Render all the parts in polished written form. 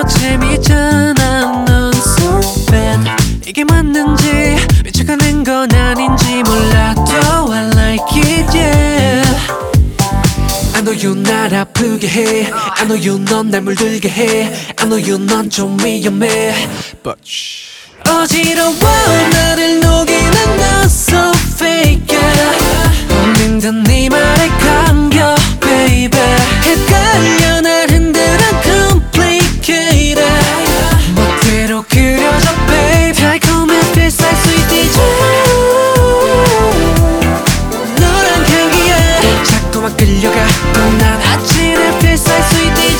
더 재밌잖아. 넌 so bad. 이게 맞는지 미쳐가는 건 아닌지 몰라도 I like it yeah. I know you 날 아프게 해. I know you 넌 날 물들게 해. I know you 넌 좀 위험해. But 어지러워 나를 녹이는 너 so fake yeah. 믿는 네 말에 감겨 baby. 헷갈려 날 흔들어 complicated. 멋대로 그려져 babe. 달콤한 필살 sweetie 너란 향기에 자꾸만 끌려가. 또 난 아침에 필살 sweetie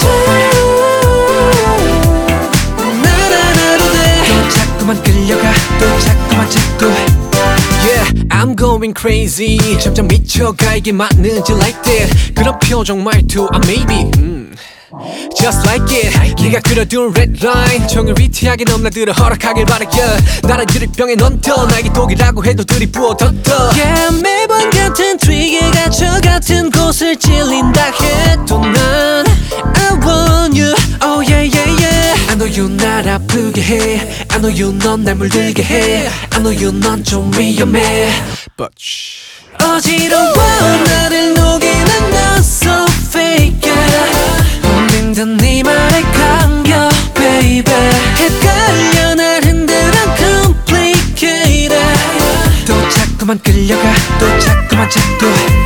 나란 하루 돼. 또 자꾸만 끌려가. 또 자꾸만 자꾸 Yeah, I'm going crazy. 점점 미쳐가. 이게 맞는지 like that. 그런 표정 말투 maybe Just like it. 네가 그려둔 red line 정을 위태하게 넘나들어 허락하길 바래 yeah. 나를 드립병에 넌더 나에게 독이라고 해도 들이부어 덧더 yeah, 매번 같은 트릭에 갇혀 같은 곳을 찔린다 해도 난 I want you oh yeah yeah yeah. I know you 날 아프게 해. I know you 넌 날 물들게 해. I know you 넌 좀 위험해. But 어지러워 나를 녹이는 너 so fake yeah. 믿는 네 말에 감겨 baby. 헷갈려 날 흔들어 complicated. 또 자꾸만 끌려가. 또 자꾸만 자꾸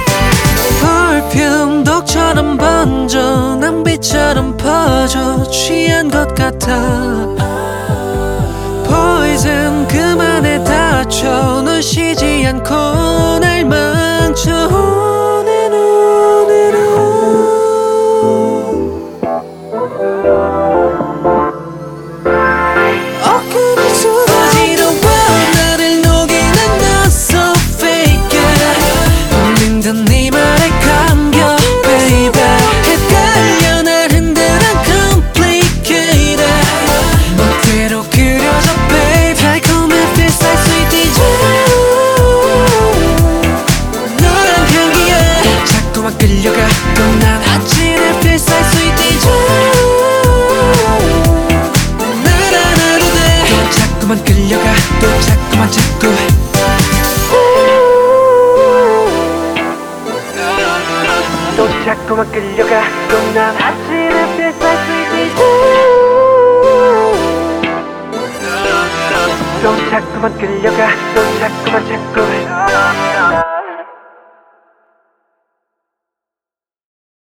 볼품 독처럼 번져. 낭비처럼 퍼져. 취한 것 같아 Poison 그만해 다쳐. 넌 쉬지 않고 날 망쳐. 내 눈으로 어지러워 나를 녹이는 너 so fake yeah. 믿는 네 말에 감겨 baby. 헷갈려 날 흔들어 complicated. 멋대로 그려져 babe. 달콤한 필살 sweetie 너란 향기에 자꾸만 끌려가. 또 난 아침에 필살 sweetie 나란 하루 돼. 또 자꾸만 끌려가. 또 자꾸만 자꾸 또 자꾸만 끌려가. 또 난 아침에 필살 sweetie 또 자꾸만 끌려가. 또 자꾸만 자꾸